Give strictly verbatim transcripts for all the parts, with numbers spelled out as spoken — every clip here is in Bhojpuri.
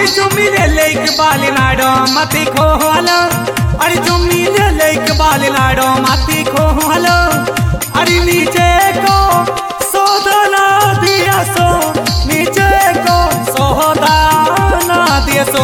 अरे चुम्मी ले ले इकबाल नाडो मती खोलो, अरे चुम्मी ले ले इकबाल नाडो मती खोलो। अरे नीचे को सोदना दिया सो, नीचे को सोदना दिया सो।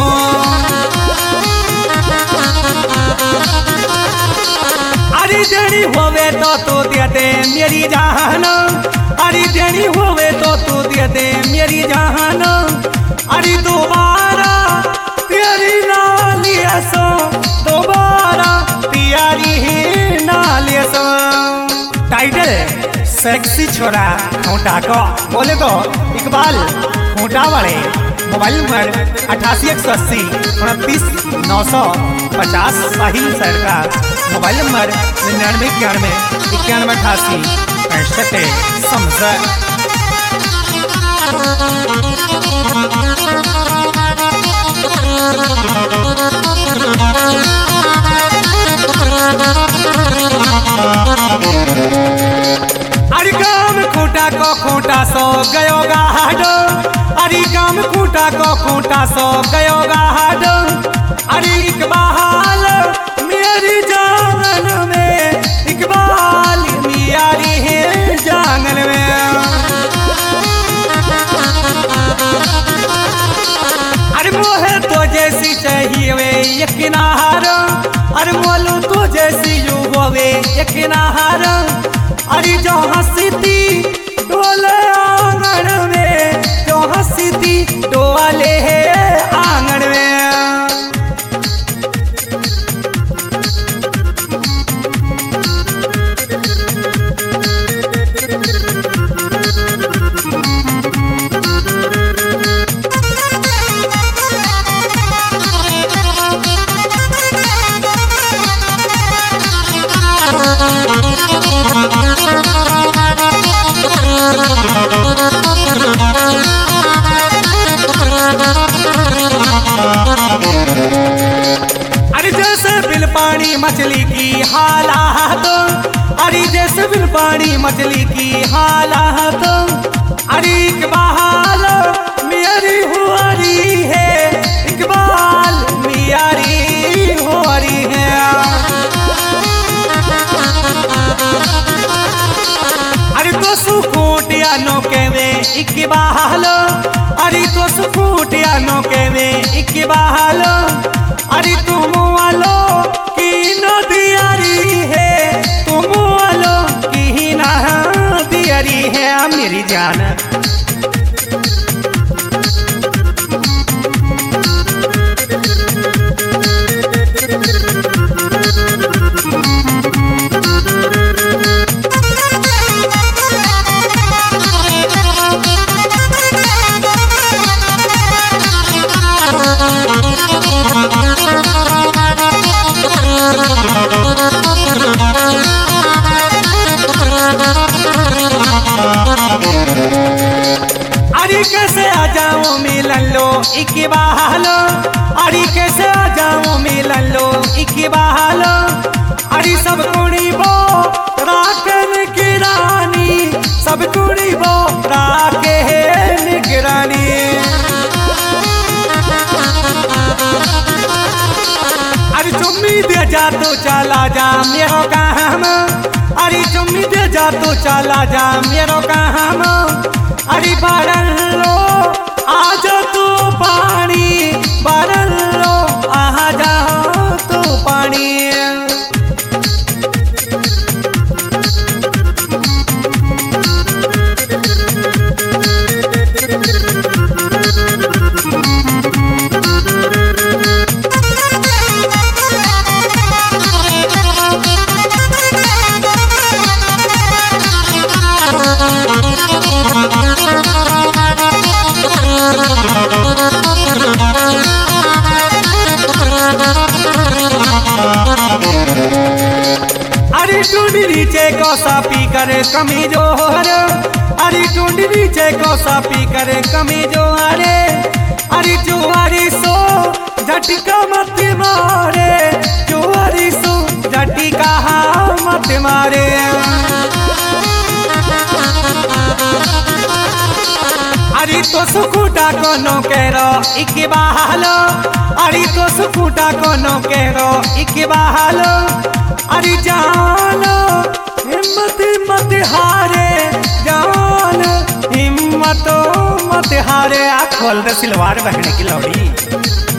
अरे देनी होवे तो तू दे दे मेरी जान, अरे देनी होवे तो तू दे दे मेरी जान। अरे दोबारा तेरी नालिया सो, दोबारा तेरी नालिया सो। टाइटल सेक्सी छोरा खोटा को बोले तो इकबाल खोटा वाले। मोबाइल नंबर अठासी एक सौ अस्सी उनतीस नौ सौ पचास। साहिल सर का मोबाइल नंबर निन्यानवे इक्यानवे इक्यानवे अठासी पैंसठ समझ। अरे काम खूटा को खूटा सो गयो गाडो, अरे काम खूटा को खूटा सो गयो गाडो। अरे इकबाल मेरी जान में, इकबाल मेरी है जान में। अरे मोहे तो जैसी चाहिए वे ये किनारा, अरे मोलू तो जैसी यू होवे ये किनारा। अरे जो हंसती डोले आंगन में, जो हंसती डोले आंगन में। अरे जैसे बिल पानी मछली की हालात, अरे जैसे बिल पानी मछली की हालात। अरे इकबाल मेरी हुआरी है, इकबाल मेरी हुआरी है। अरे तो सुकूटिया नौके में इकबाल, अरे तो सुकूटिया नौके में इकबाल। अरे तुम वालो की नदियारी है, तुम वालो की नदियारी है मेरी जान। अरे कैसे आ जाऊं मिलन लो इकबाल, अरे कैसे आ जाऊं मिलन लो इकबाल। अरे सब कुड़ी बो राकन की रानी, सब कुड़ी बो राके निगरानी। अरे चुम्मी दे जा तो चला जा मेरो काम, अरे चुम्मी दे जा तो चला जा मेरो काम। अरे बारन लो आजा तू पानी, बारन लो आजा तू पानी। अरे टूंडी नीचे को सापी करे कमी जोर, अरे टूंडी नीचे को सापी करे कमी जोर। अरे जुआरी सो झटका मत मारे, जुआरी सो झटका मत मारे। अरे तो सुखूटा कोनो केरो इके बहालो अरे तो सुखूटा कोनो केरो इके बहालो अरे जानो हिम्मत मत हारे जान हिम्मत मत हारे आ खोल दे सिलवार बहने की लौड़ी।